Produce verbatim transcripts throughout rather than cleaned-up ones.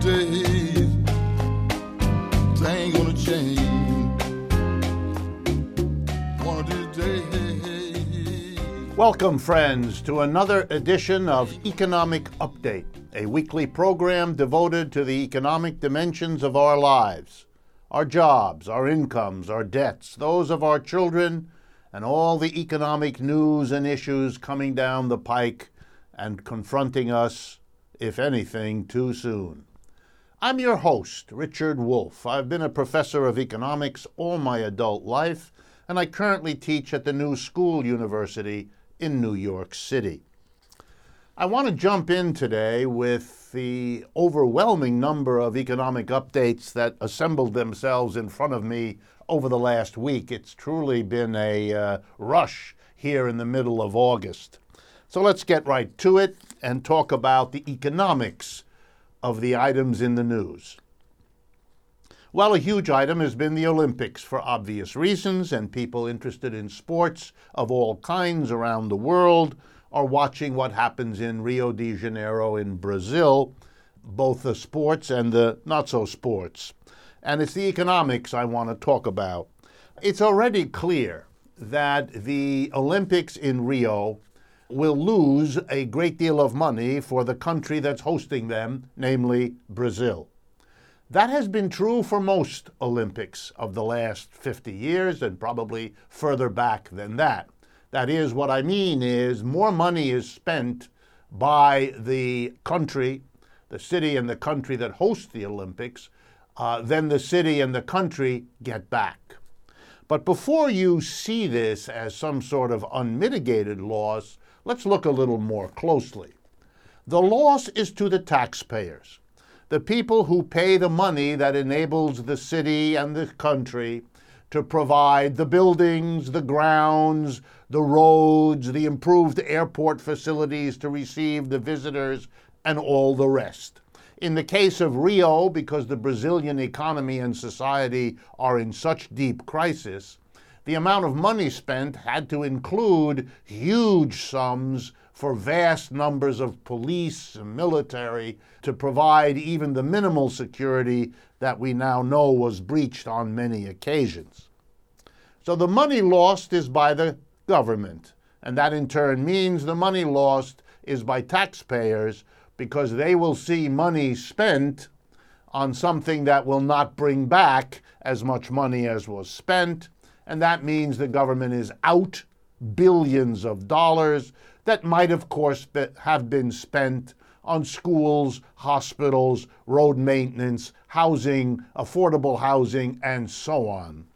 days, they ain't gonna change. One of these days. Welcome, friends, to another edition of Economic Update, a weekly program devoted to the economic dimensions of our lives, our jobs, our incomes, our debts, those of our children, and all the economic news and issues coming down the pike and confronting us, if anything, too soon. I'm your host, Richard Wolff. I've been a professor of economics all my adult life, and I currently teach at the New School University in New York City. I want to jump in today with the overwhelming number of economic updates that assembled themselves in front of me over the last week. It's truly been a uh, rush here in the middle of August. So let's get right to it and talk about the economics of the items in the news. Well, a huge item has been the Olympics for obvious reasons, and people interested in sports of all kinds around the world are watching what happens in Rio de Janeiro in Brazil, both the sports and the not-so-sports. And it's the economics I want to talk about. It's already clear that the Olympics in Rio will lose a great deal of money for the country that's hosting them, namely Brazil. That has been true for most Olympics of the last fifty years and probably further back than that. That is, what I mean is more money is spent by the country, the city and the country that host the Olympics, uh, than the city and the country get back. But before you see this as some sort of unmitigated loss, let's look a little more closely. The loss is to the taxpayers, the people who pay the money that enables the city and the country to provide the buildings, the grounds, the roads, the improved airport facilities to receive the visitors, and all the rest. In the case of Rio, because the Brazilian economy and society are in such deep crisis, the amount of money spent had to include huge sums for vast numbers of police and military to provide even the minimal security that we now know was breached on many occasions. So the money lost is by the government, and that in turn means the money lost is by taxpayers because they will see money spent on something that will not bring back as much money as was spent. And that means the government is out billions of dollars that might, of course, be, have been spent on schools, hospitals, road maintenance, housing, affordable housing, and so on.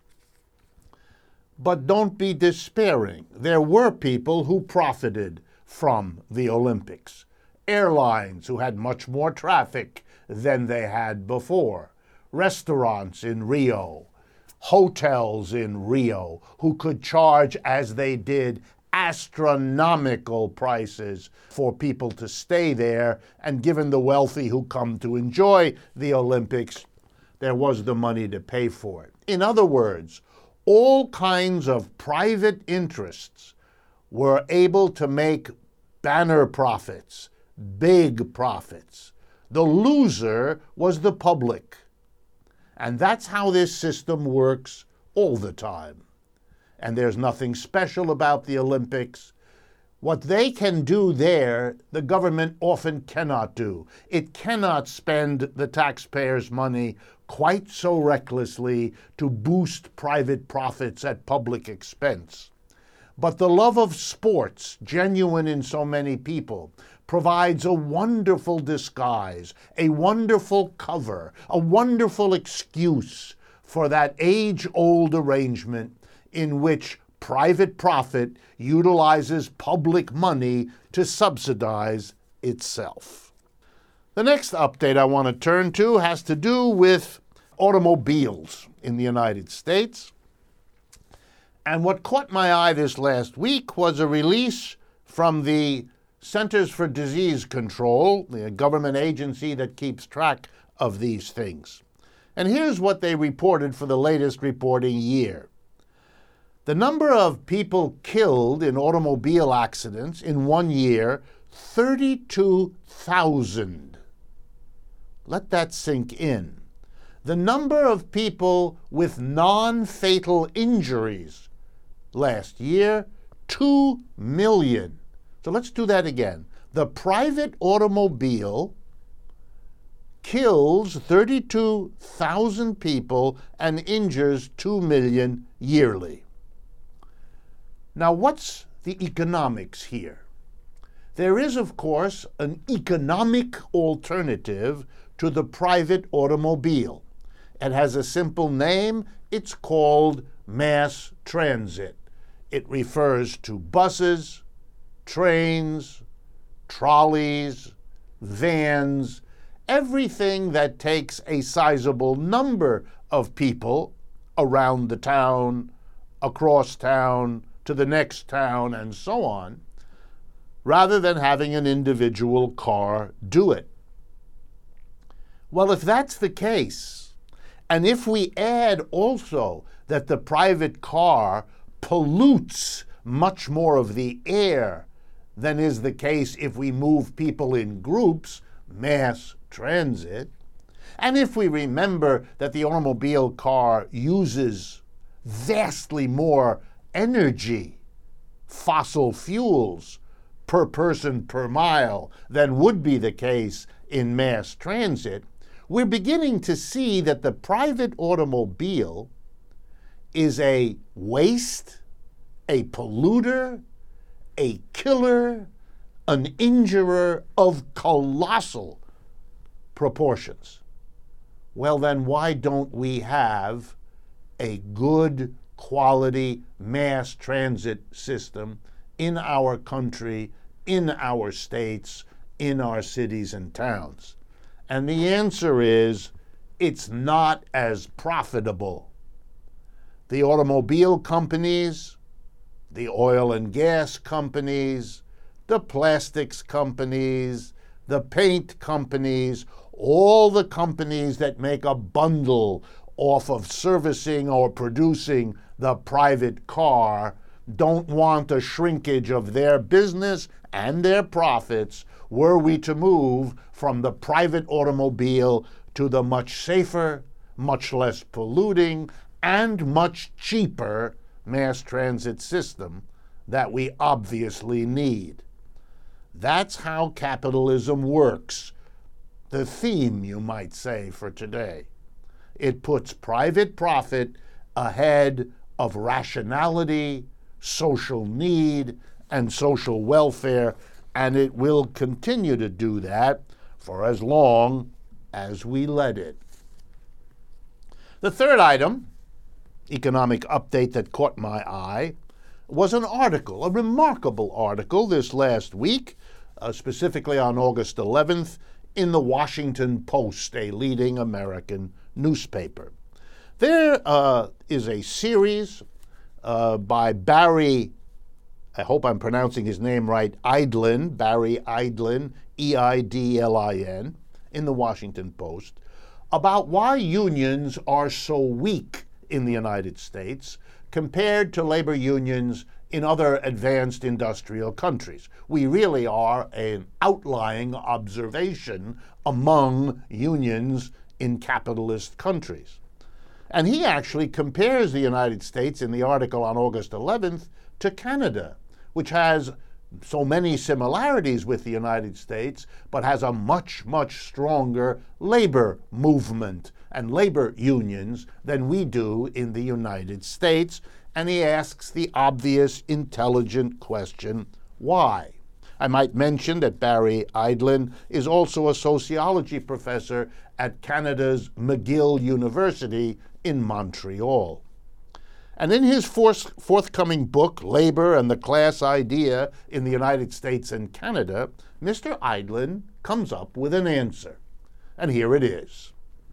But don't be despairing. There were people who profited from the Olympics. Airlines who had much more traffic than they had before. Restaurants in Rio. Hotels in Rio who could charge, as they did, astronomical prices for people to stay there, and given the wealthy who come to enjoy the Olympics, there was the money to pay for it. In other words, all kinds of private interests were able to make banner profits, big profits. The loser was the public. And that's how this system works all the time. And there's nothing special about the Olympics. What they can do there, the government often cannot do. It cannot spend the taxpayers' money quite so recklessly to boost private profits at public expense. But the love of sports, genuine in so many people, provides a wonderful disguise, a wonderful cover, a wonderful excuse for that age-old arrangement in which private profit utilizes public money to subsidize itself. The next update I want to turn to has to do with automobiles in the United States. And what caught my eye this last week was a release from the Centers for Disease Control, the government agency that keeps track of these things. And here's what they reported for the latest reporting year. The number of people killed in automobile accidents in one year, thirty-two thousand. Let that sink in. The number of people with non-fatal injuries last year, two million. So let's do that again. The private automobile kills thirty-two thousand people and injures two million yearly. Now, what's the economics here? There is, of course, an economic alternative to the private automobile. It has a simple name. It's called mass transit. It refers to buses, trains, trolleys, vans, everything that takes a sizable number of people around the town, across town, to the next town, and so on, rather than having an individual car do it. Well, if that's the case, and if we add also that the private car pollutes much more of the air than is the case if we move people in groups, mass transit, and if we remember that the automobile car uses vastly more energy, fossil fuels, per person per mile than would be the case in mass transit, we're beginning to see that the private automobile is a waste, a polluter, a killer, an injurer of colossal proportions. Well, then why don't we have a good quality mass transit system in our country, in our states, in our cities and towns? And the answer is, it's not as profitable. The automobile companies, the oil and gas companies, the plastics companies, the paint companies, all the companies that make a bundle off of servicing or producing the private car don't want a shrinkage of their business and their profits were we to move from the private automobile to the much safer, much less polluting, and much cheaper mass transit system that we obviously need. That's how capitalism works. The theme, you might say, for today. It puts private profit ahead of rationality, social need, and social welfare, and it will continue to do that for as long as we let it. The third item, economic update that caught my eye, was an article, a remarkable article this last week, uh, specifically on August eleventh, in the Washington Post, a leading American newspaper. There uh, is a series uh, by Barry, I hope I'm pronouncing his name right, Eidlin, Barry Eidlin, E I D L I N, in the Washington Post, about why unions are so weak in the United States compared to labor unions in other advanced industrial countries. We really are an outlying observation among unions in capitalist countries. And he actually compares the United States in the article on August eleventh to Canada, which has so many similarities with the United States, but has a much, much stronger labor movement and labor unions than we do in the United States. And he asks the obvious, intelligent question, why? I might mention that Barry Eidlin is also a sociology professor at Canada's McGill University in Montreal. And in his forth- forthcoming book, Labor and the Class Idea in the United States and Canada, Mister Eidlin comes up with an answer. And here it is.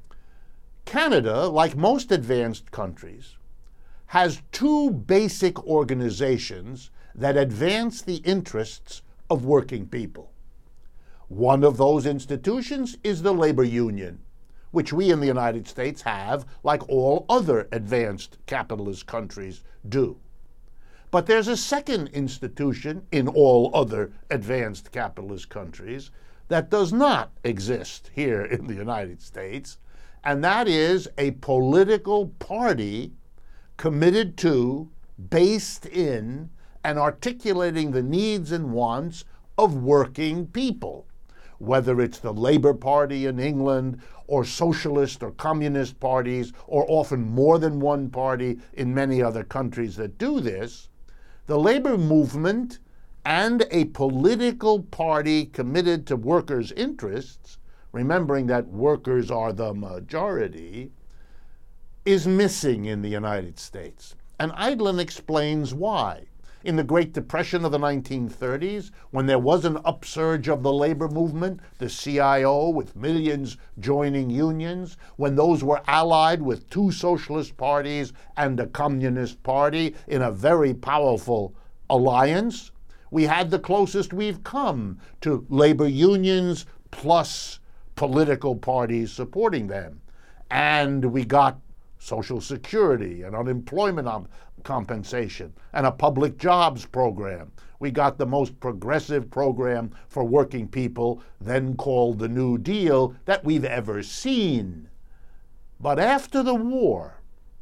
Canada, like most advanced countries, has two basic organizations that advance the interests of working people. One of those institutions is the labor union, which we in the United States have, like all other advanced capitalist countries do. But there's a second institution in all other advanced capitalist countries that does not exist here in the United States, and that is a political party committed to, based in, and articulating the needs and wants of working people, whether it's the Labour Party in England or socialist or communist parties, or often more than one party in many other countries that do this. The labor movement and a political party committed to workers' interests, remembering that workers are the majority, is missing in the United States. And Eidlin explains why. In the Great Depression of the nineteen thirties, when there was an upsurge of the labor movement, the C I O with millions joining unions, when those were allied with two socialist parties and a communist party in a very powerful alliance, we had the closest we've come to labor unions plus political parties supporting them. And we got Social Security and unemployment compensation and a public jobs program. We got the most progressive program for working people, then called the New Deal, that we've ever seen. But after the war,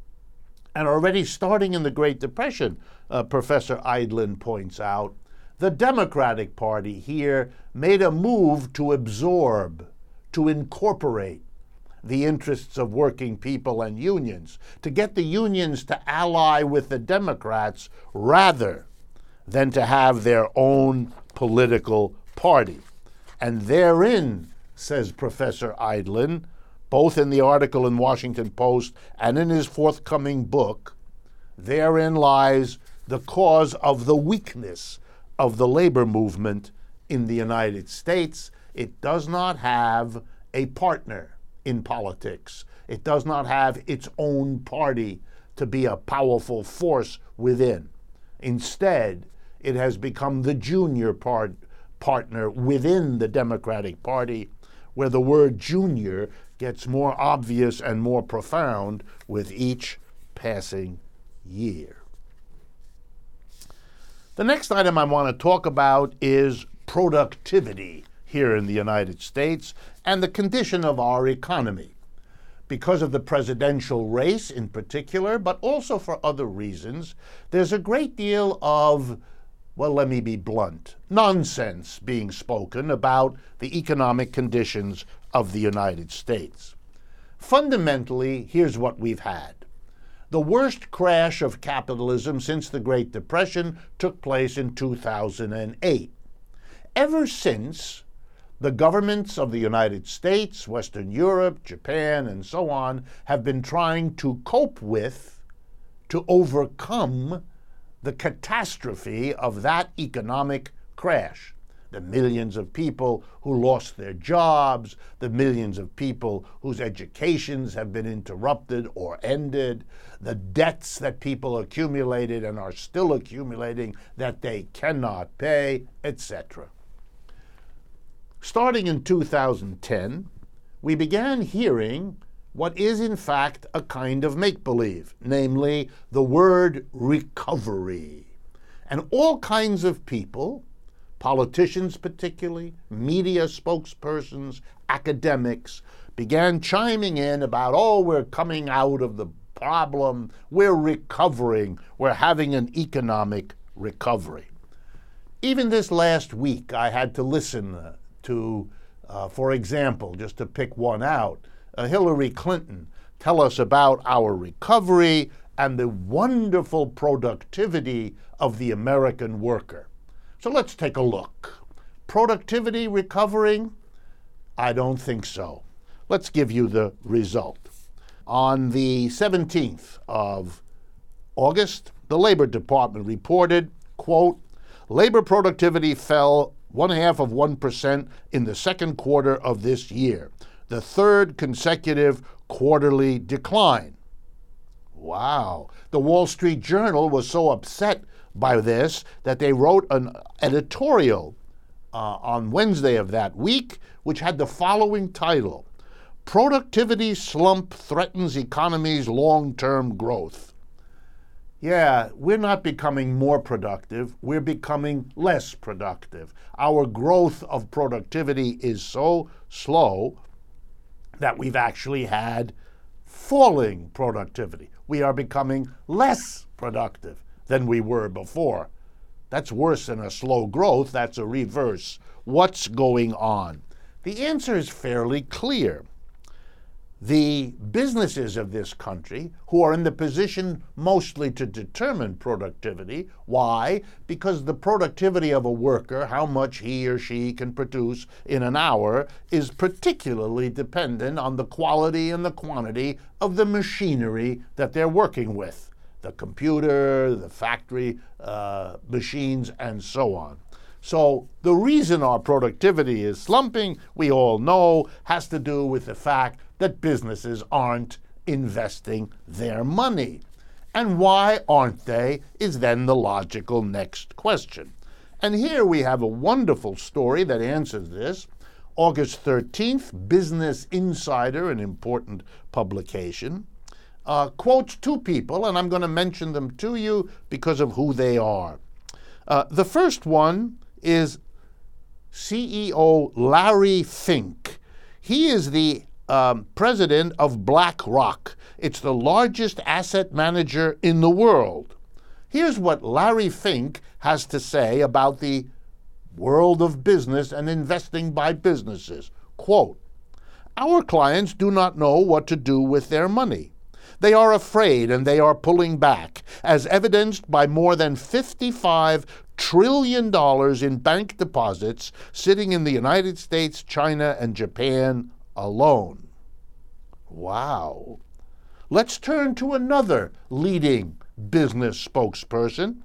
and already starting in the Great Depression, uh, Professor Eidlin points out, the Democratic Party here made a move to absorb, to incorporate the interests of working people and unions, to get the unions to ally with the Democrats rather than to have their own political party. And therein, says Professor Eidlin, both in the article in Washington Post and in his forthcoming book, therein lies the cause of the weakness of the labor movement in the United States. It does not have a partner in politics. It does not have its own party to be a powerful force within. Instead, it has become the junior part, partner within the Democratic Party, where the word junior gets more obvious and more profound with each passing year. The next item I want to talk about is productivity here in the United States and the condition of our economy. Because of the presidential race in particular, but also for other reasons, there's a great deal of, well, let me be blunt, nonsense being spoken about the economic conditions of the United States. Fundamentally, here's what we've had. The worst crash of capitalism since the Great Depression took place in two thousand eight. Ever since, the governments of the United States, Western Europe, Japan, and so on have been trying to cope with, to overcome, the catastrophe of that economic crash. The millions of people who lost their jobs, the millions of people whose educations have been interrupted or ended, the debts that people accumulated and are still accumulating that they cannot pay, et cetera. Starting in two thousand ten, we began hearing what is in fact a kind of make-believe, namely the word recovery. And all kinds of people, politicians particularly, media spokespersons, academics, began chiming in about, oh, we're coming out of the problem, we're recovering, we're having an economic recovery. Even this last week, I had to listen uh, to, uh, for example, just to pick one out, uh, Hillary Clinton tell us about our recovery and the wonderful productivity of the American worker. So let's take a look. Productivity recovering? I don't think so. Let's give you the result. On the seventeenth of August, the Labor Department reported, quote, labor productivity fell one half of one percent in the second quarter of this year, the third consecutive quarterly decline. Wow. The Wall Street Journal was so upset by this that they wrote an editorial uh, on Wednesday of that week, which had the following title, Productivity Slump Threatens Economy's Long-Term Growth. Yeah, we're not becoming more productive, we're becoming less productive. Our growth of productivity is so slow that we've actually had falling productivity. We are becoming less productive than we were before. That's worse than a slow growth, that's a reverse. What's going on? The answer is fairly clear. The businesses of this country, who are in the position mostly to determine productivity, why? Because the productivity of a worker, how much he or she can produce in an hour, is particularly dependent on the quality and the quantity of the machinery that they're working with. The computer, the factory uh, machines, and so on. So the reason our productivity is slumping, we all know, has to do with the fact that businesses aren't investing their money. And why aren't they is then the logical next question. And here we have a wonderful story that answers this. August thirteenth, Business Insider, an important publication, uh, quotes two people, and I'm going to mention them to you because of who they are. Uh, the first one is C E O Larry Fink. He is the um, president of BlackRock. It's the largest asset manager in the world. Here's what Larry Fink has to say about the world of business and investing by businesses. Quote, "Our clients do not know what to do with their money. They are afraid and they are pulling back, as evidenced by more than fifty-five trillion dollars in bank deposits sitting in the United States, China, and Japan alone." Wow. Let's turn to another leading business spokesperson,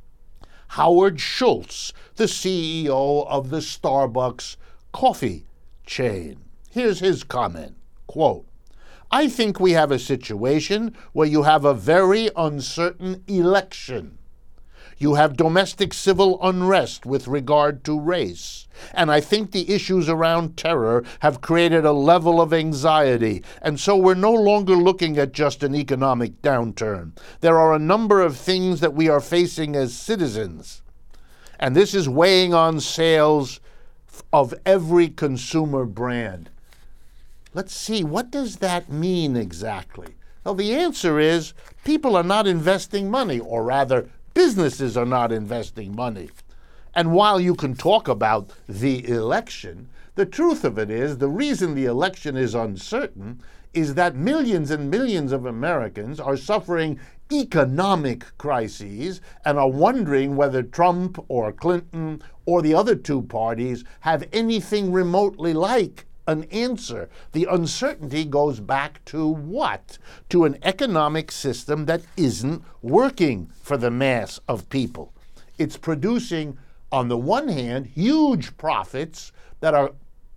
Howard Schultz, the C E O of the Starbucks coffee chain. Here's his comment, quote, "I think we have a situation where you have a very uncertain election. You have domestic civil unrest with regard to race. And I think the issues around terror have created a level of anxiety. And so we're no longer looking at just an economic downturn. There are a number of things that we are facing as citizens. And this is weighing on sales of every consumer brand." Let's see, what does that mean exactly? Well, the answer is people are not investing money, or rather, businesses are not investing money. And while you can talk about the election, the truth of it is the reason the election is uncertain is that millions and millions of Americans are suffering economic crises and are wondering whether Trump or Clinton or the other two parties have anything remotely like an answer. The uncertainty goes back to what? To an economic system that isn't working for the mass of people. It's producing, on the one hand, huge profits that are,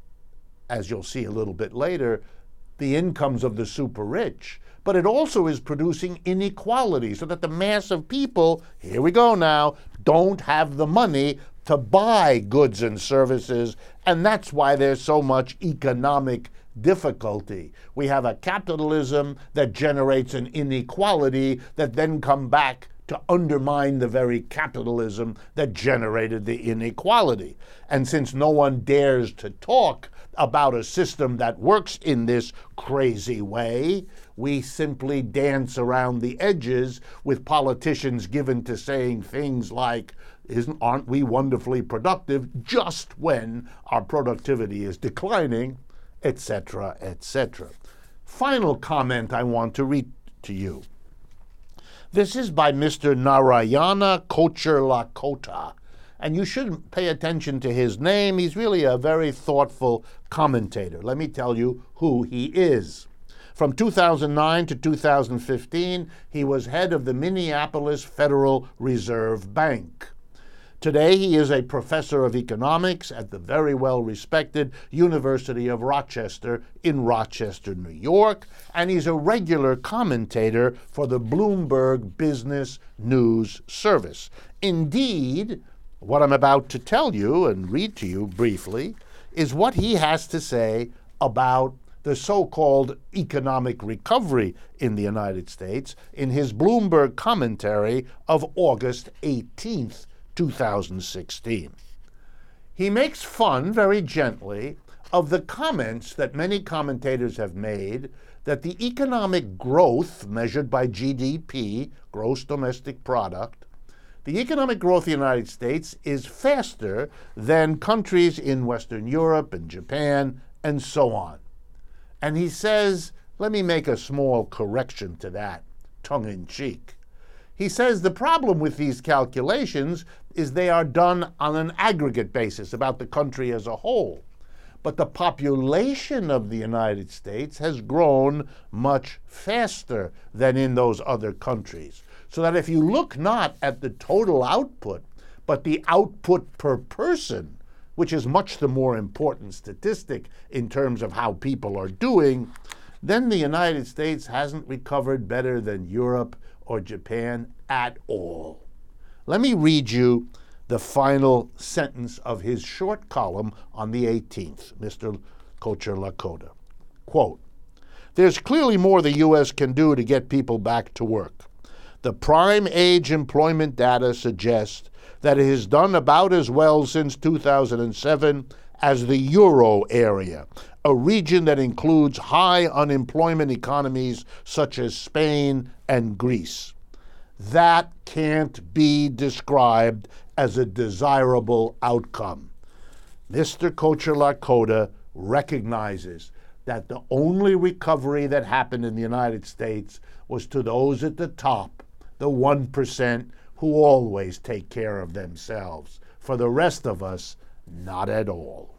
as you'll see a little bit later, the incomes of the super rich. But it also is producing inequality so that the mass of people, here we go now, don't have the money to buy goods and services, and that's why there's so much economic difficulty. We have a capitalism that generates an inequality that then come back to undermine the very capitalism that generated the inequality. And since no one dares to talk about a system that works in this crazy way, we simply dance around the edges with politicians given to saying things like, Isn't, aren't we wonderfully productive, just when our productivity is declining, et cetera, et cetera. Final comment I want to read to you. This is by Mister Narayana Kocherlakota, and you should pay attention to his name. He's really a very thoughtful commentator. Let me tell you who he is. From two thousand nine to two thousand fifteen, he was head of the Minneapolis Federal Reserve Bank. Today, he is a professor of economics at the very well-respected University of Rochester in Rochester, New York, and he's a regular commentator for the Bloomberg Business News Service. Indeed, what I'm about to tell you and read to you briefly is what he has to say about the so-called economic recovery in the United States in his Bloomberg commentary of August eighteenth, two thousand sixteen. He makes fun, very gently, of the comments that many commentators have made that the economic growth measured by G D P, gross domestic product, the economic growth of the United States is faster than countries in Western Europe and Japan and so on. And he says, let me make a small correction to that, tongue-in-cheek. He says the problem with these calculations is they are done on an aggregate basis about the country as a whole. But the population of the United States has grown much faster than in those other countries. So that if you look not at the total output, but the output per person, which is much the more important statistic in terms of how people are doing, then the United States hasn't recovered better than Europe or Japan at all. Let me read you the final sentence of his short column on the eighteenth, Mister Kocher-Lakota. Quote, "There's clearly more the U S can do to get people back to work. The prime age employment data suggests that it has done about as well since two thousand seven as the Euro area, a region that includes high unemployment economies such as Spain and Greece. That can't be described as a desirable outcome." Mister Kocher-Lakota recognizes that the only recovery that happened in the United States was to those at the top, the one percent who always take care of themselves. For the rest of us, not at all.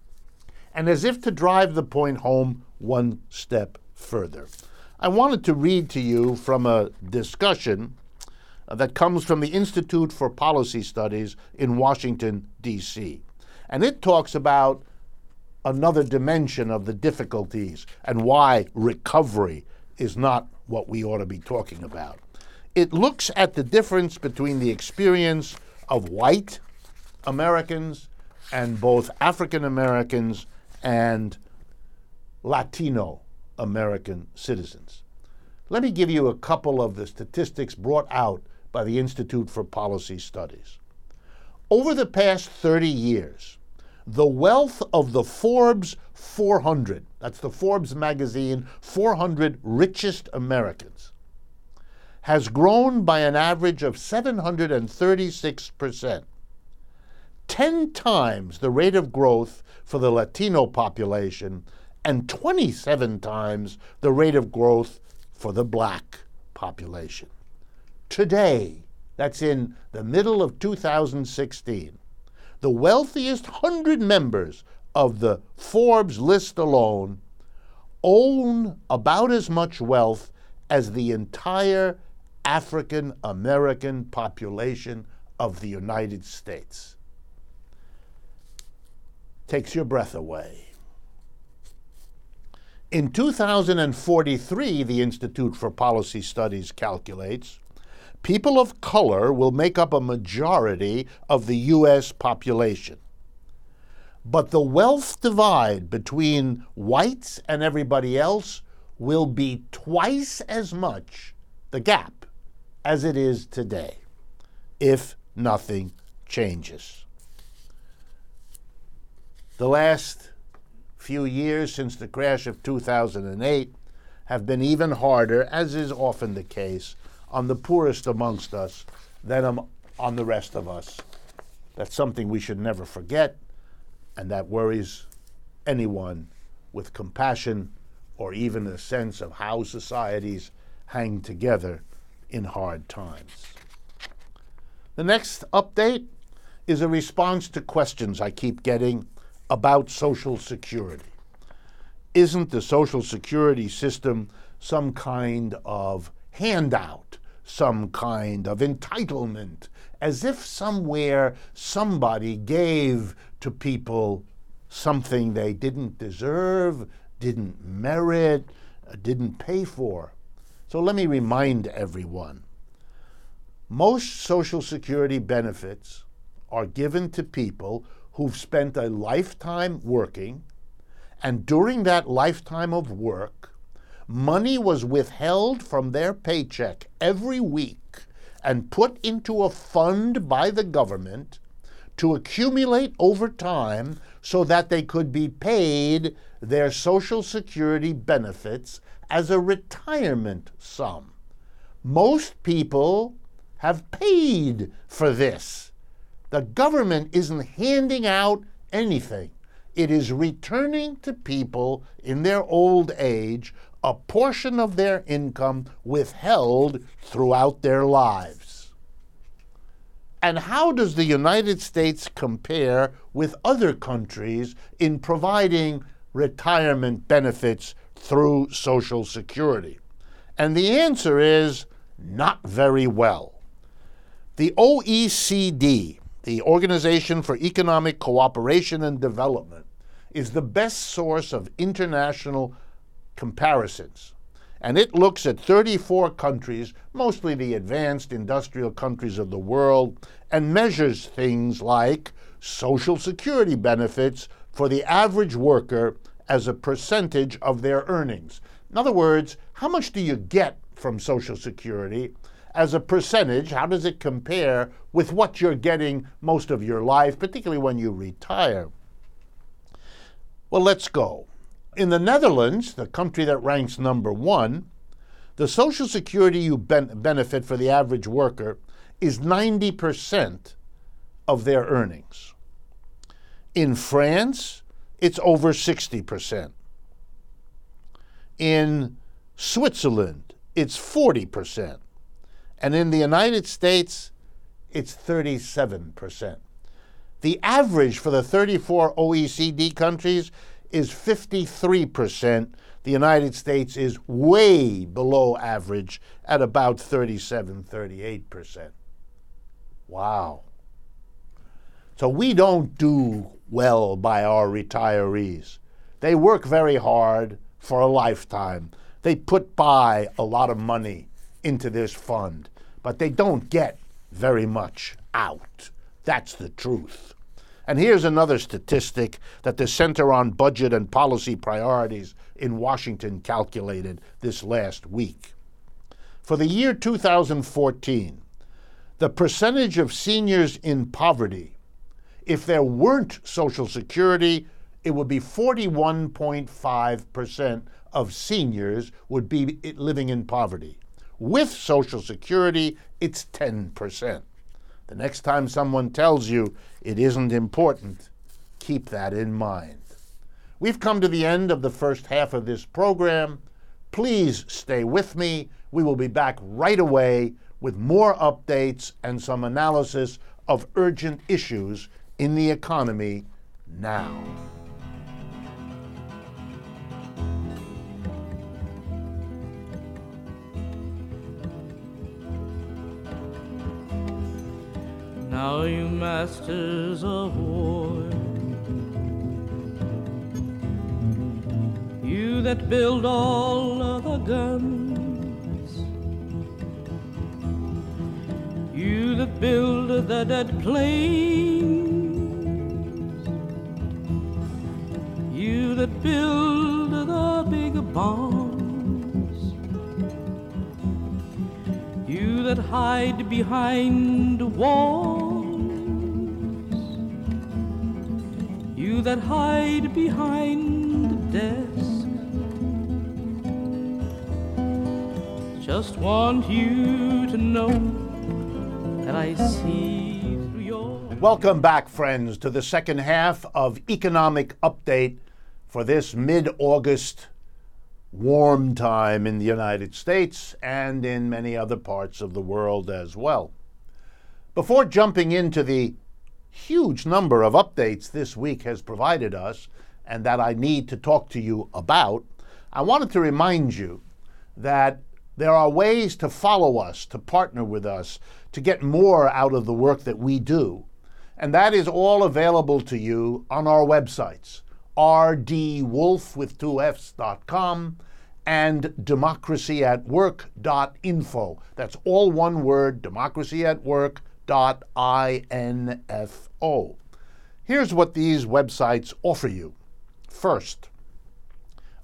And as if to drive the point home one step further, I wanted to read to you from a discussion that comes from the Institute for Policy Studies in Washington, D C And it talks about another dimension of the difficulties and why recovery is not what we ought to be talking about. It looks at the difference between the experience of white Americans and both African Americans and Latino American citizens. Let me give you a couple of the statistics brought out by the Institute for Policy Studies. Over the past thirty years, the wealth of the Forbes four hundred, that's the Forbes magazine, four hundred richest Americans, has grown by an average of seven hundred thirty-six percent, ten times the rate of growth for the Latino population and twenty-seven times the rate of growth for the black population. Today, that's in the middle of two thousand sixteen, the wealthiest one hundred members of the Forbes list alone own about as much wealth as the entire African American population of the United States. Takes your breath away. In two thousand forty-three, the Institute for Policy Studies calculates, people of color will make up a majority of the U S population. But the wealth divide between whites and everybody else will be twice as much, the gap, as it is today, if nothing changes. The last few years since the crash of two thousand eight have been even harder, as is often the case, on the poorest amongst us than on the rest of us. That's something we should never forget, and that worries anyone with compassion or even a sense of how societies hang together in hard times. The next update is a response to questions I keep getting about Social Security. Isn't the Social Security system some kind of handout, some kind of entitlement, as if somewhere somebody gave to people something they didn't deserve, didn't merit, didn't pay for? So let me remind everyone, most Social Security benefits are given to people who've spent a lifetime working And during that lifetime of work, money was withheld from their paycheck every week and put into a fund by the government to accumulate over time so that they could be paid their Social Security benefits as a retirement sum. Most people have paid for this. The government isn't handing out anything. It is returning to people in their old age a portion of their income withheld throughout their lives. And how does the United States compare with other countries in providing retirement benefits through Social Security? And the answer is not very well. The O E C D, the Organization for Economic Cooperation and Development, is the best source of international comparisons. And it looks at thirty-four countries, mostly the advanced industrial countries of the world, and measures things like Social Security benefits for the average worker as a percentage of their earnings. In other words, how much do you get from Social Security as a percentage? How does it compare with what you're getting most of your life, particularly when you retire? Well, let's go. In the Netherlands, the country that ranks number one, the Social Security you ben- benefit for the average worker is ninety percent of their earnings. In France, it's over sixty percent. In Switzerland, it's forty percent. And in the United States, it's thirty-seven percent. The average for the thirty-four O E C D countries is fifty-three percent. The United States is way below average at about thirty-seven, thirty-eight percent. Wow. So we don't do well by our retirees. They work very hard for a lifetime. They put by a lot of money into this fund, but they don't get very much out. That's the truth. And here's another statistic that the Center on Budget and Policy Priorities in Washington calculated this last week. For the year two thousand fourteen, the percentage of seniors in poverty, if there weren't Social Security, it would be forty-one point five percent of seniors would be living in poverty. With Social Security, it's ten percent. The next time someone tells you it isn't important, keep that in mind. We've come to the end of the first half of this program. Please stay with me. We will be back right away with more updates and some analysis of urgent issues in the economy now. Now you masters of war, you that build all of the guns, you that build the dead planes, you that build the big bombs, you that hide behind walls, you that hide behind the desk, just want you to know that I see through your... Welcome back, friends, to the second half of Economic Update for this mid-August warm time in the United States and in many other parts of the world as well. Before jumping into the huge number of updates this week has provided us and that I need to talk to you about, I wanted to remind you that there are ways to follow us, to partner with us, to get more out of the work that we do. And that is all available to you on our websites, r d wolf with two f's dot com and democracy at work dot info. That's all one word, democracy at work dot info. Here's what these websites offer you. First,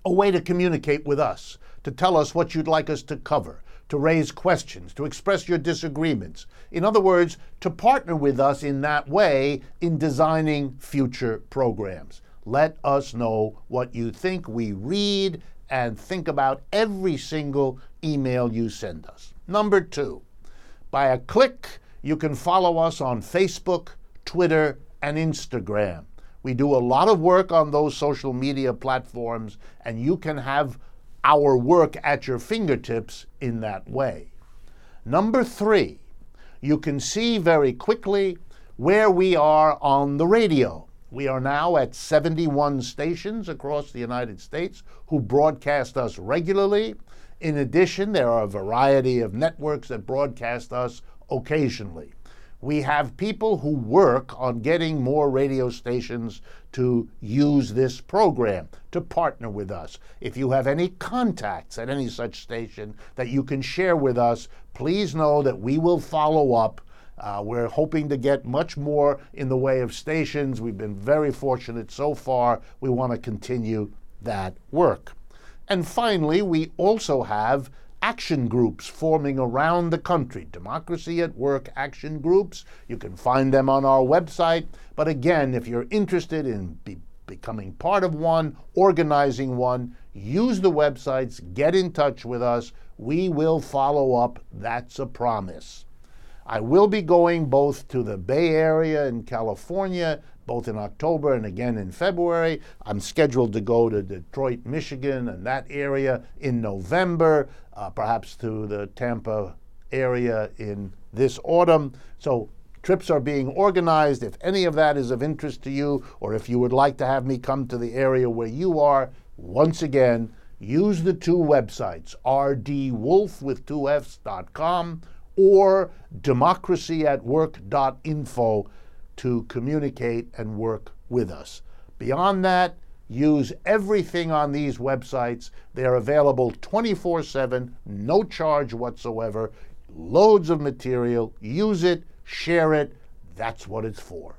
a way to communicate with us, to tell us what you'd like us to cover, to raise questions, to express your disagreements. In other words, to partner with us in that way in designing future programs. Let us know what you think. We read and think about every single email you send us. Number two, by a click, you can follow us on Facebook, Twitter, and Instagram. We do a lot of work on those social media platforms, and you can have our work at your fingertips in that way. Number three, you can see very quickly where we are on the radio. We are now at seventy-one stations across the United States who broadcast us regularly. In addition, there are a variety of networks that broadcast us occasionally. We have people who work on getting more radio stations to use this program, to partner with us. If you have any contacts at any such station that you can share with us, please know that we will follow up. Uh, we're hoping to get much more in the way of stations. We've been very fortunate so far. We want to continue that work. And finally, we also have action groups forming around the country, Democracy at Work action groups. You can find them on our website. But again, if you're interested in be becoming part of one, organizing one, use the websites, get in touch with us. We will follow up. That's a promise. I will be going both to the Bay Area in California, both in October and again in February. I'm scheduled to go to Detroit, Michigan, and that area in November, uh, perhaps to the Tampa area in this autumn. So trips are being organized. If any of that is of interest to you, or if you would like to have me come to the area where you are, once again, use the two websites, r d wolf with two f's dot com or democracy at work dot info to communicate and work with us. Beyond that, use everything on these websites. They are available twenty-four seven, no charge whatsoever, loads of material. Use it, share it. That's what it's for.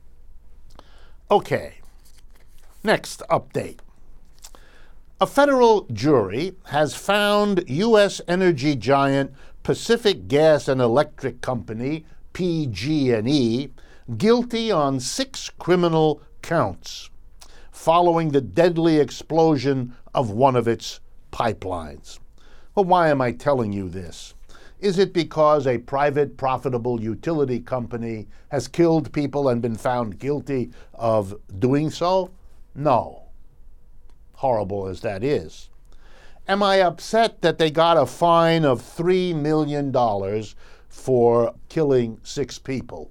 Okay, next update. A federal jury has found U S energy giant Pacific Gas and Electric Company, P G and E, guilty on six criminal counts following the deadly explosion of one of its pipelines. Well, why am I telling you this? Is it because a private, profitable utility company has killed people and been found guilty of doing so? No, horrible as that is. Am I upset that they got a fine of three million dollars for killing six people?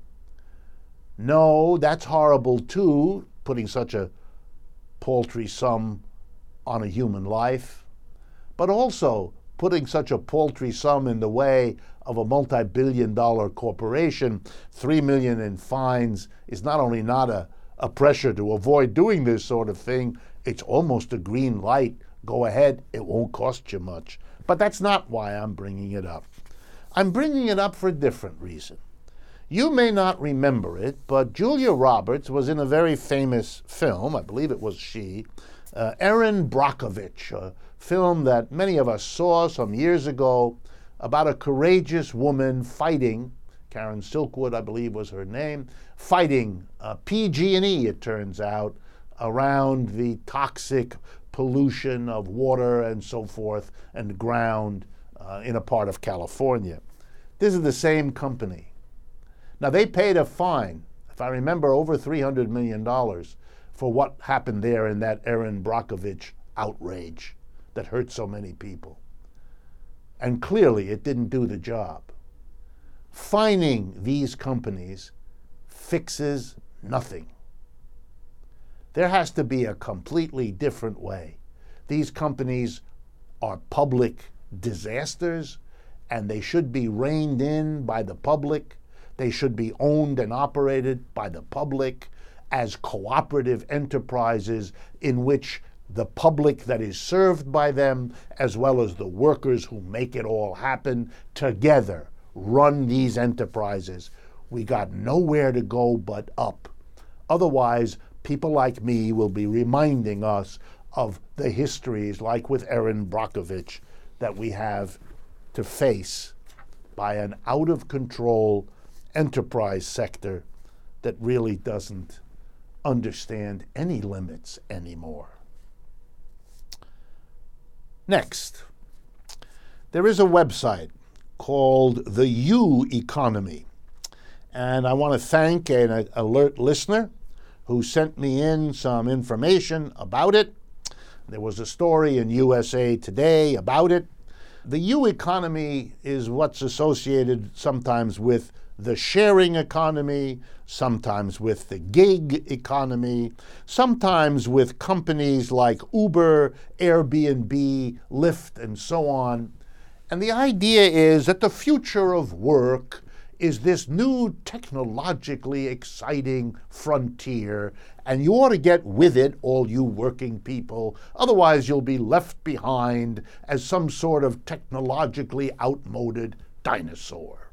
No, that's horrible too, putting such a paltry sum on a human life, but also putting such a paltry sum in the way of a multi-billion dollar corporation. Three million in fines is not only not a, a pressure to avoid doing this sort of thing, it's almost a green light. Go ahead, it won't cost you much. But that's not why I'm bringing it up. I'm bringing it up for a different reason. You may not remember it, but Julia Roberts was in a very famous film, I believe it was she, uh, Erin Brockovich, a film that many of us saw some years ago about a courageous woman fighting, Karen Silkwood, I believe was her name, fighting uh, P G and E, it turns out, around the toxic pollution of water and so forth and ground uh, in a part of California. This is the same company. Now, they paid a fine, if I remember, over three hundred million dollars for what happened there in that Erin Brockovich outrage that hurt so many people. And clearly, it didn't do the job. Fining these companies fixes nothing. There has to be a completely different way. These companies are public disasters, and they should be reined in by the public. They should be owned and operated by the public as cooperative enterprises in which the public that is served by them, as well as the workers who make it all happen, together run these enterprises. We got nowhere to go but up. Otherwise, people like me will be reminding us of the histories, like with Erin Brockovich, that we have to face by an out-of-control enterprise sector that really doesn't understand any limits anymore. Next, there is a website called the U Economy, and I want to thank an alert listener who sent me in some information about it. There was a story in U S A Today about it. The U Economy is what's associated sometimes with the sharing economy, sometimes with the gig economy, sometimes with companies like Uber, Airbnb, Lyft, and so on. And the idea is that the future of work is this new technologically exciting frontier, and you ought to get with it, all you working people. Otherwise, you'll be left behind as some sort of technologically outmoded dinosaur.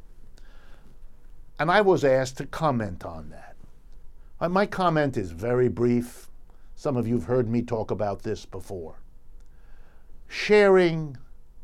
And I was asked to comment on that. My comment is very brief. Some of you have heard me talk about this before. Sharing,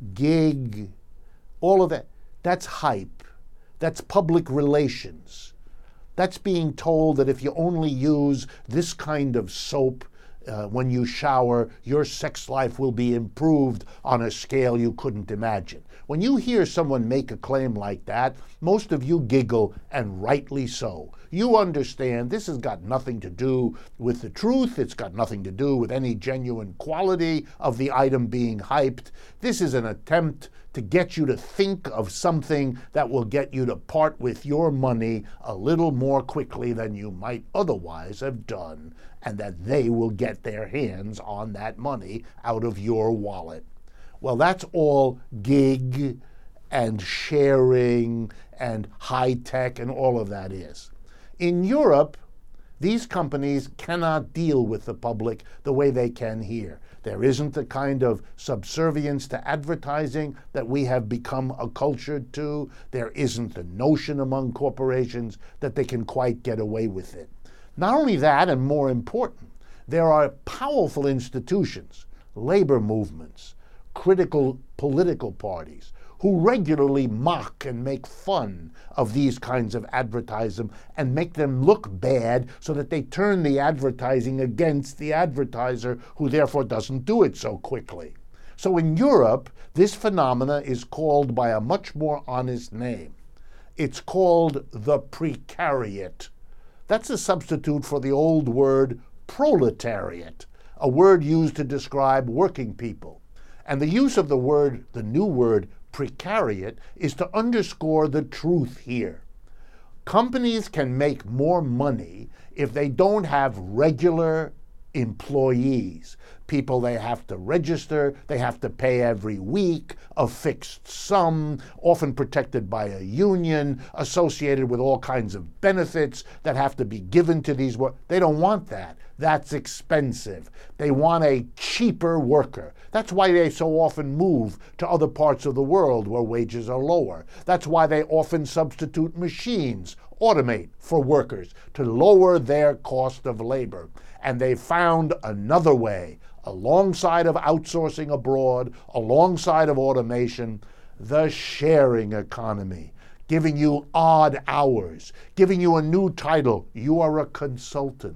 gig, all of that, that's hype. That's public relations. That's being told that if you only use this kind of soap uh, when you shower, your sex life will be improved on a scale you couldn't imagine. When you hear someone make a claim like that, most of you giggle, and rightly so. You understand this has got nothing to do with the truth. It's got nothing to do with any genuine quality of the item being hyped. This is an attempt to get you to think of something that will get you to part with your money a little more quickly than you might otherwise have done, and that they will get their hands on that money out of your wallet. Well, that's all gig and sharing and high tech and all of that is. In Europe, these companies cannot deal with the public the way they can here. There isn't the kind of subservience to advertising that we have become acculturated to. There isn't the notion among corporations that they can quite get away with it. Not only that, and more important, there are powerful institutions, labor movements, critical political parties, who regularly mock and make fun of these kinds of advertising and make them look bad so that they turn the advertising against the advertiser, who therefore doesn't do it so quickly. So in Europe, this phenomena is called by a much more honest name. It's called the precariat. That's a substitute for the old word proletariat, a word used to describe working people. And the use of the word, the new word, precariat, is to underscore the truth here. Companies can make more money if they don't have regular employees, people they have to register, they have to pay every week, a fixed sum, often protected by a union, associated with all kinds of benefits that have to be given to these workers. They don't want that. That's expensive. They want a cheaper worker. That's why they so often move to other parts of the world where wages are lower. That's why they often substitute machines, automate for workers to lower their cost of labor. And they found another way, alongside of outsourcing abroad, alongside of automation, the sharing economy, giving you odd hours, giving you a new title. You are a consultant.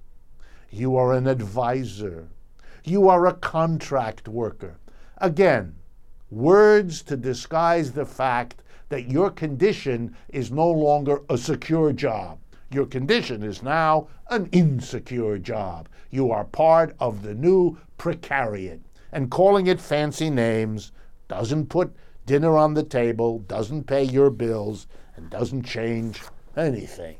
You are an advisor. You are a contract worker. Again, words to disguise the fact that your condition is no longer a secure job. Your condition is now an insecure job. You are part of the new precariat. And calling it fancy names doesn't put dinner on the table, doesn't pay your bills, and doesn't change anything.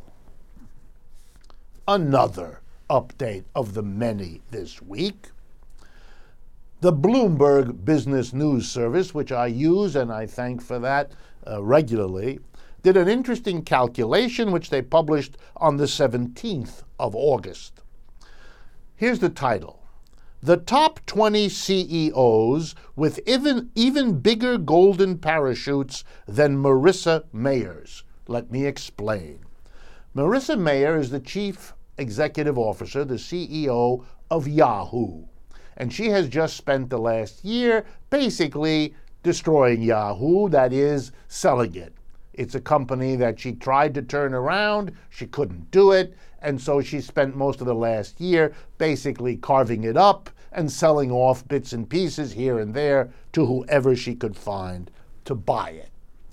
Another update of the many this week. The Bloomberg Business News Service, which I use and I thank for that uh, regularly, did an interesting calculation which they published on the seventeenth of August. Here's the title: The Top twenty C E Os with even, even bigger golden parachutes than Marissa Mayer's. Let me explain. Marissa Mayer is the chief executive officer, the C E O of Yahoo. And she has just spent the last year basically destroying Yahoo, that is, selling it. It's a company that she tried to turn around, she couldn't do it, and so she spent most of the last year basically carving it up and selling off bits and pieces here and there to whoever she could find to buy it.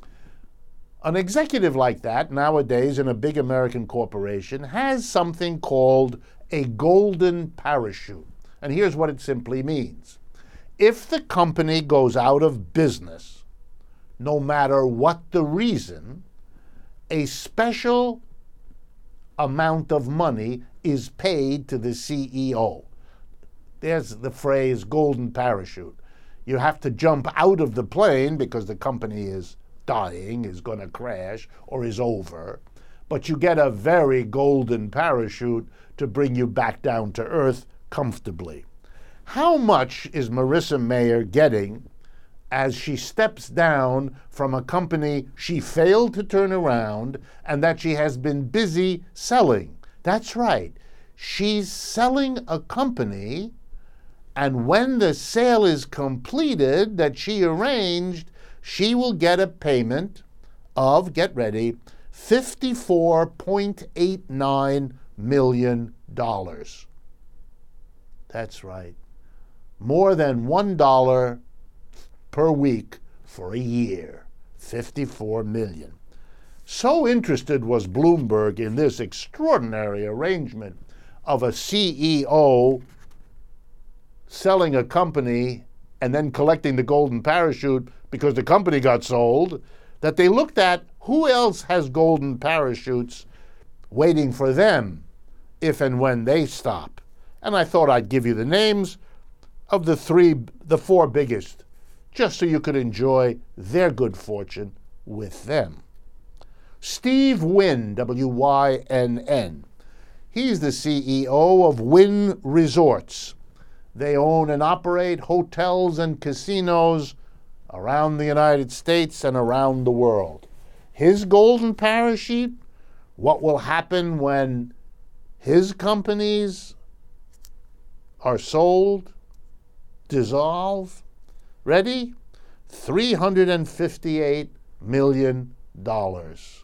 An executive like that nowadays in a big American corporation has something called a golden parachute. And here's what it simply means. If the company goes out of business, no matter what the reason, a special amount of money is paid to the C E O. There's the phrase golden parachute. You have to jump out of the plane because the company is dying, is going to crash, or is over. But you get a very golden parachute to bring you back down to earth comfortably. How much is Marissa Mayer getting as she steps down from a company she failed to turn around and that she has been busy selling? That's right. She's selling a company, and when the sale is completed that she arranged, she will get a payment of, get ready, fifty-four point eight nine million dollars. That's right. More than one dollar per week for a year. fifty-four million dollars. So interested was Bloomberg in this extraordinary arrangement of a C E O selling a company and then collecting the golden parachute because the company got sold, that they looked at who else has golden parachutes waiting for them if and when they stop. And I thought I'd give you the names of the three, the four biggest, just so you could enjoy their good fortune with them. Steve Wynn, W Y N N. He's the C E O of Wynn Resorts. They own and operate hotels and casinos around the United States and around the world. His golden parachute, what will happen when his companies are sold, dissolve? Ready? three hundred fifty-eight million dollars.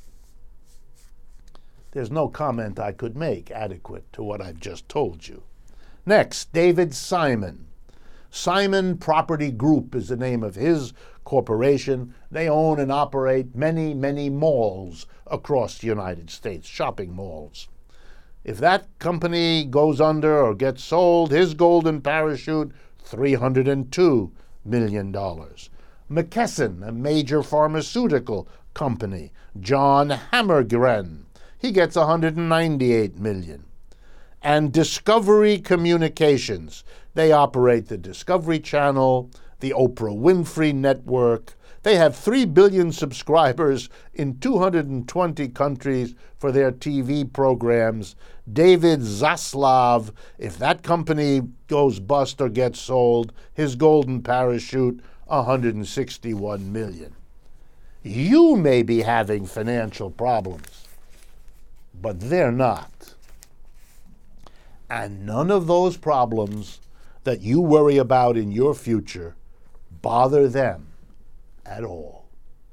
There's no comment I could make adequate to what I've just told you. Next, David Simon. Simon Property Group is the name of his corporation. They own and operate many, many malls across the United States, shopping malls. If that company goes under or gets sold, his golden parachute, three hundred two million dollars. McKesson, a major pharmaceutical company. John Hammergren, he gets one hundred ninety-eight million dollars. And Discovery Communications, they operate the Discovery Channel, the Oprah Winfrey Network. They have three billion subscribers in two hundred twenty countries for their T V programs. David Zaslav, if that company goes bust or gets sold, his golden parachute, one hundred sixty-one million dollars. You may be having financial problems, but they're not. And none of those problems that you worry about in your future bother them at all.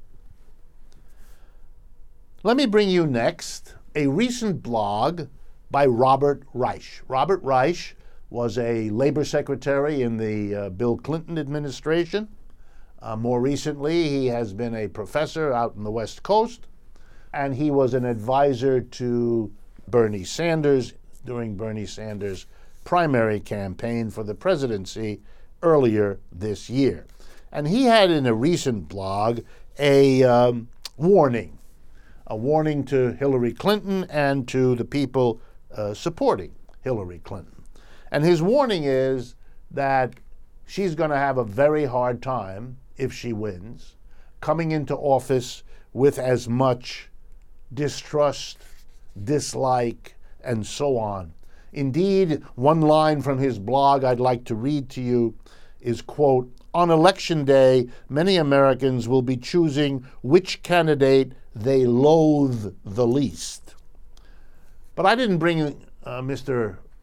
Let me bring you next a recent blog by Robert Reich. Robert Reich was a labor secretary in the uh, Bill Clinton administration. Uh, more recently, he has been a professor out in the West Coast, and he was an advisor to Bernie Sanders during Bernie Sanders' primary campaign for the presidency earlier this year. And he had in a recent blog a um, warning, a warning to Hillary Clinton and to the people uh, supporting Hillary Clinton. And his warning is that she's going to have a very hard time, if she wins, coming into office with as much distrust, dislike, and so on. Indeed, one line from his blog I'd like to read to you is, quote, "On election day, many Americans will be choosing which candidate they loathe the least." But I didn't bring uh, Mister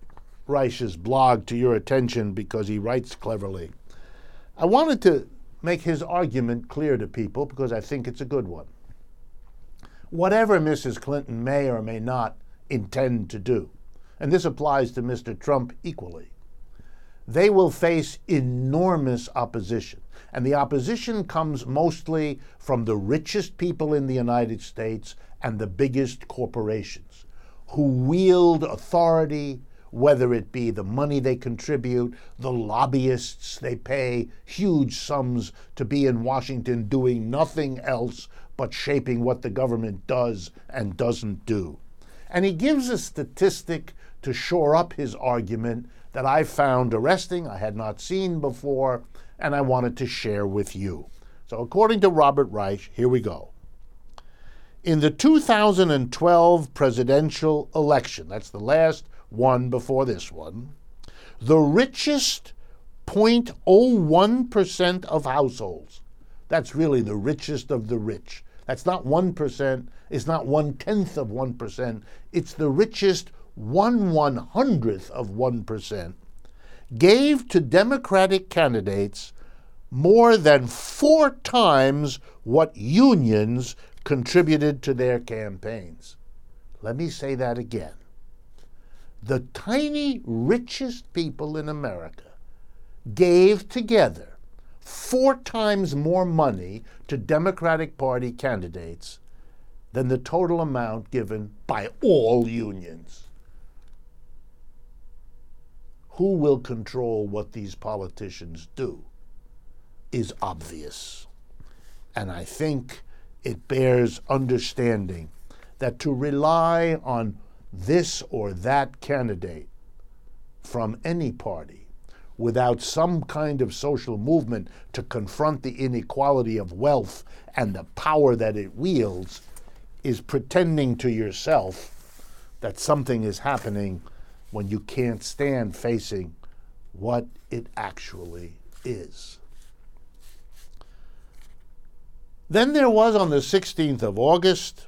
Reich's blog to your attention because he writes cleverly. I wanted to make his argument clear to people because I think it's a good one. Whatever Missus Clinton may or may not intend to do, and this applies to Mister Trump equally, they will face enormous opposition. And the opposition comes mostly from the richest people in the United States and the biggest corporations who wield authority, whether it be the money they contribute, the lobbyists they pay huge sums to be in Washington doing nothing else but shaping what the government does and doesn't do. And he gives a statistic to shore up his argument that I found arresting, I had not seen before, and I wanted to share with you. So according to Robert Reich, here we go. In the two thousand twelve presidential election, that's the last one before this one, the richest zero point zero one percent of households, that's really the richest of the rich. That's not one percent, it's not one-tenth of one percent, it's the richest one one-hundredth of one percent, gave to Democratic candidates more than four times what unions contributed to their campaigns. Let me say that again. The tiny richest people in America gave together four times more money to Democratic Party candidates than the total amount given by all unions. Who will control what these politicians do is obvious. And I think it bears understanding that to rely on this or that candidate from any party without some kind of social movement to confront the inequality of wealth and the power that it wields is pretending to yourself that something is happening when you can't stand facing what it actually is. Then there was, on the sixteenth of August,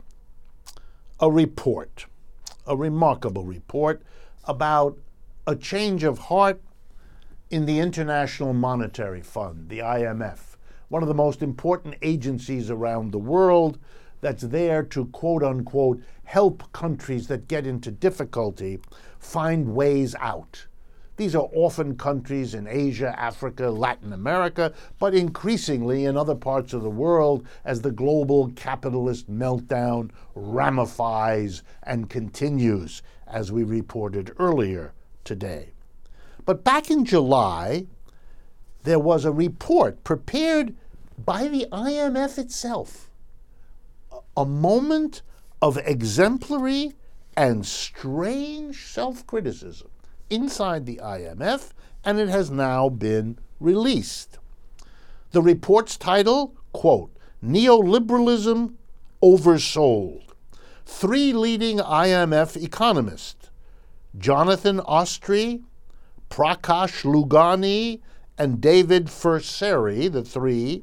a report, a remarkable report about a change of heart in the International Monetary Fund, the I M F, one of the most important agencies around the world that's there to, quote unquote, help countries that get into difficulty find ways out. These are often countries in Asia, Africa, Latin America, but increasingly in other parts of the world as the global capitalist meltdown ramifies and continues, as we reported earlier today. But back in July, there was a report prepared by the I M F itself, a moment of exemplary and strange self-criticism inside the I M F, and it has now been released. The report's title, quote, Neoliberalism Oversold. Three leading I M F economists, Jonathan Ostry, Prakash Lugani, and David Furseri, the three,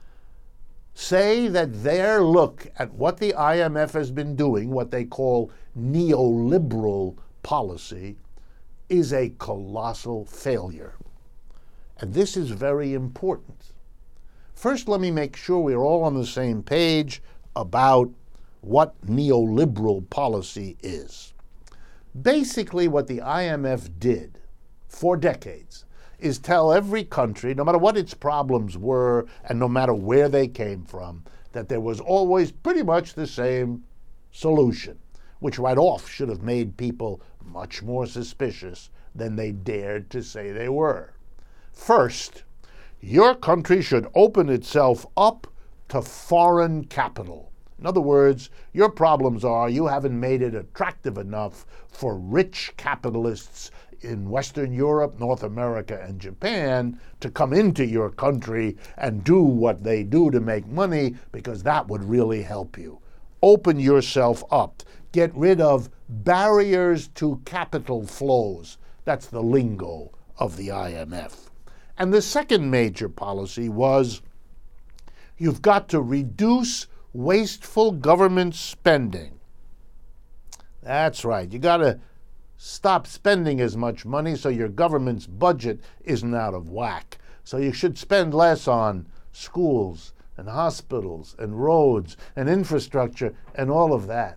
say that their look at what the I M F has been doing, what they call neoliberal policy, is a colossal failure. And this is very important. First, let me make sure we're all on the same page about what neoliberal policy is. Basically, what the I M F did for decades is tell every country, no matter what its problems were and no matter where they came from, that there was always pretty much the same solution, which right off should have made people much more suspicious than they dared to say they were. First, your country should open itself up to foreign capital. In other words, your problems are you haven't made it attractive enough for rich capitalists in Western Europe, North America, and Japan to come into your country and do what they do to make money, because that would really help you. Open yourself up. Get rid of barriers to capital flows. That's the lingo of the I M F. And the second major policy was you've got to reduce wasteful government spending. That's right. You got to stop spending as much money so your government's budget isn't out of whack. So you should spend less on schools and hospitals and roads and infrastructure and all of that.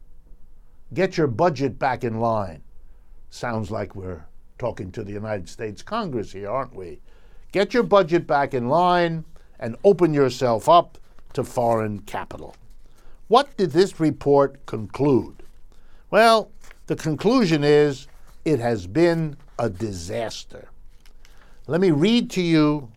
Get your budget back in line. Sounds like we're talking to the United States Congress here, aren't we? Get your budget back in line and open yourself up to foreign capital. What did this report conclude? Well, the conclusion is it has been a disaster. Let me read to you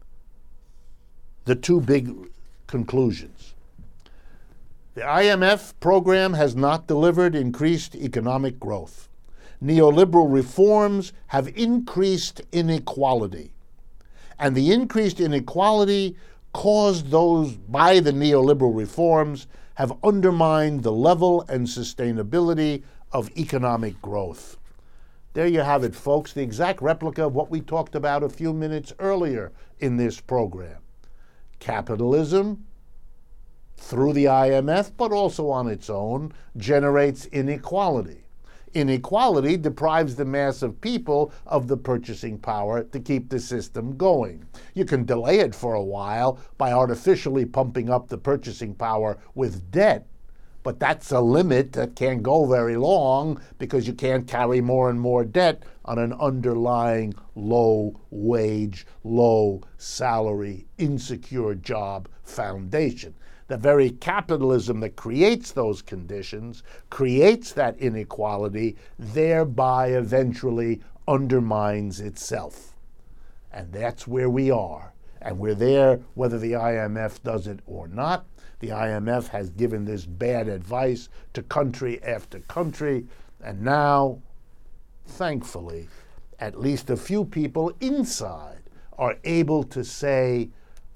the two big conclusions. The I M F program has not delivered increased economic growth. Neoliberal reforms have increased inequality. And the increased inequality caused those by the neoliberal reforms have undermined the level and sustainability of economic growth. There you have it, folks, the exact replica of what we talked about a few minutes earlier in this program. Capitalism, through the I M F, but also on its own, generates inequality. Inequality deprives the mass of people of the purchasing power to keep the system going. You can delay it for a while by artificially pumping up the purchasing power with debt, but that's a limit that can't go very long because you can't carry more and more debt on an underlying low wage, low salary, insecure job foundation. The very capitalism that creates those conditions, creates that inequality, thereby eventually undermines itself. And that's where we are. And we're there whether the I M F does it or not. The I M F has given this bad advice to country after country, and now, thankfully, at least a few people inside are able to say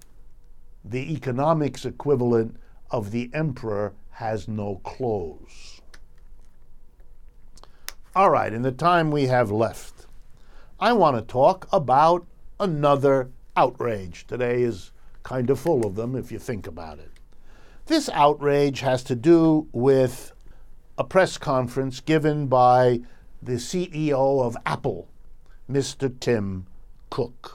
the economics equivalent of the emperor has no clothes. All right, in the time we have left, I want to talk about another outrage. Today is kind of full of them if you think about it. This outrage has to do with a press conference given by the C E O of Apple, Mister Tim Cook.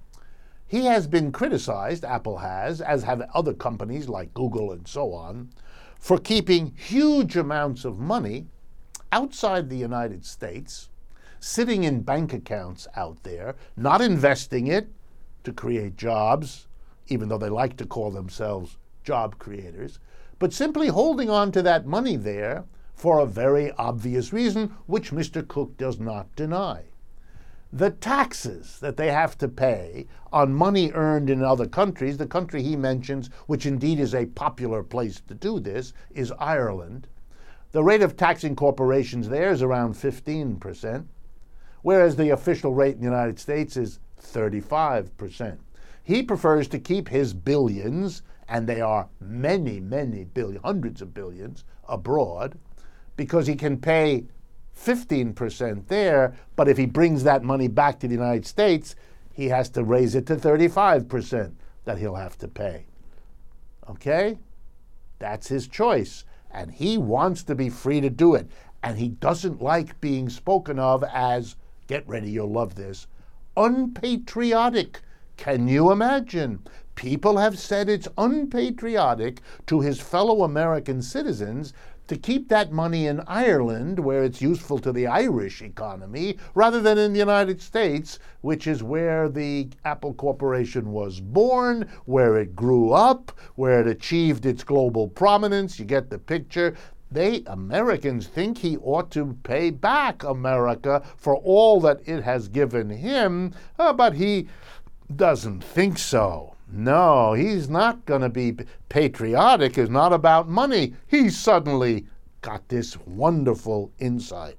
He has been criticized, Apple has, as have other companies like Google and so on, for keeping huge amounts of money outside the United States, sitting in bank accounts out there, not investing it to create jobs, even though they like to call themselves job creators, but simply holding on to that money there for a very obvious reason, which Mister Cook does not deny. The taxes that they have to pay on money earned in other countries, the country he mentions, which indeed is a popular place to do this, is Ireland. The rate of taxing corporations there is around fifteen percent, whereas the official rate in the United States is thirty-five percent. He prefers to keep his billions, and they are many, many billions, hundreds of billions, abroad, because he can pay fifteen percent there, but if he brings that money back to the United States, he has to raise it to thirty-five percent that he'll have to pay. Okay? That's his choice, and he wants to be free to do it, and he doesn't like being spoken of as, get ready, you'll love this, unpatriotic. Can you imagine? People have said it's unpatriotic to his fellow American citizens to keep that money in Ireland, where it's useful to the Irish economy, rather than in the United States, which is where the Apple Corporation was born, where it grew up, where it achieved its global prominence. You get the picture. They, Americans, think he ought to pay back America for all that it has given him, uh, but he doesn't think so. No, he's not going to be patriotic. It's not about money. He's suddenly got this wonderful insight.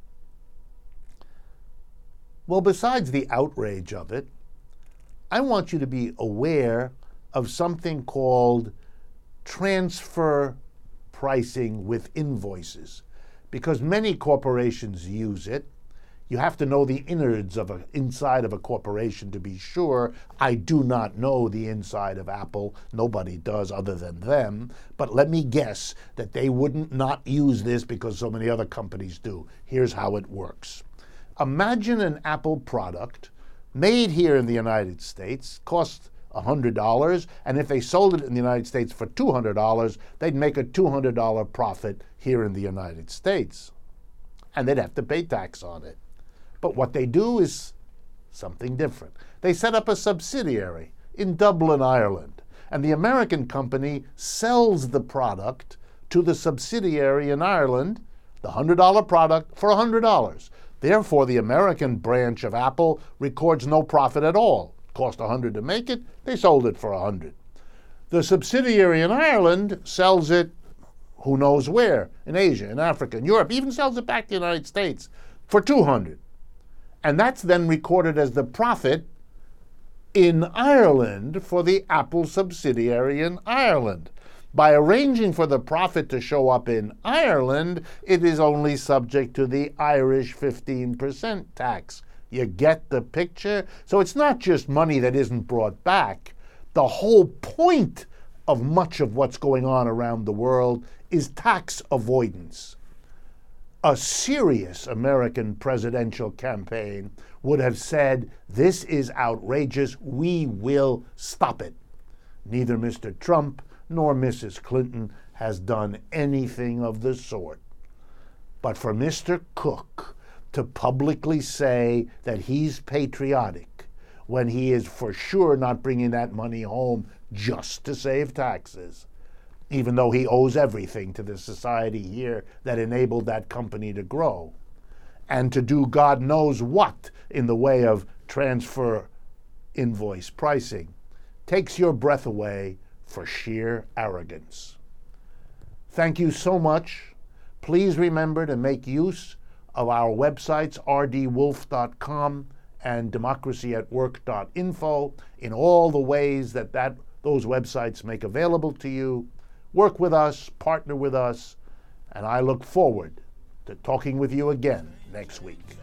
Well, besides the outrage of it, I want you to be aware of something called transfer pricing with invoices, because many corporations use it. You have to know the innards of a inside of a corporation to be sure. I do not know the inside of Apple. Nobody does other than them. But let me guess that they wouldn't not use this because so many other companies do. Here's how it works. Imagine an Apple product made here in the United States, costs one hundred dollars, and if they sold it in the United States for two hundred dollars, they'd make a two hundred dollars profit here in the United States. And they'd have to pay tax on it. But what they do is something different. They set up a subsidiary in Dublin, Ireland, and the American company sells the product to the subsidiary in Ireland, the one hundred dollars product, for one hundred dollars. Therefore, the American branch of Apple records no profit at all. It cost one hundred dollars to make it, they sold it for one hundred dollars. The subsidiary in Ireland sells it who knows where, in Asia, in Africa, in Europe, even sells it back to the United States for two hundred dollars. And that's then recorded as the profit in Ireland for the Apple subsidiary in Ireland. By arranging for the profit to show up in Ireland, it is only subject to the Irish fifteen percent tax. You get the picture? So it's not just money that isn't brought back. The whole point of much of what's going on around the world is tax avoidance. A serious American presidential campaign would have said, this is outrageous, we will stop it. Neither Mister Trump nor Missus Clinton has done anything of the sort. But for Mister Cook to publicly say that he's patriotic when he is for sure not bringing that money home just to save taxes, even though he owes everything to the society here that enabled that company to grow, and to do God knows what in the way of transfer invoice pricing, takes your breath away for sheer arrogance. Thank you so much. Please remember to make use of our websites, r d wolf dot com and democracy at work dot info, in all the ways that, that those websites make available to you. Work with us, partner with us, and I look forward to talking with you again next week.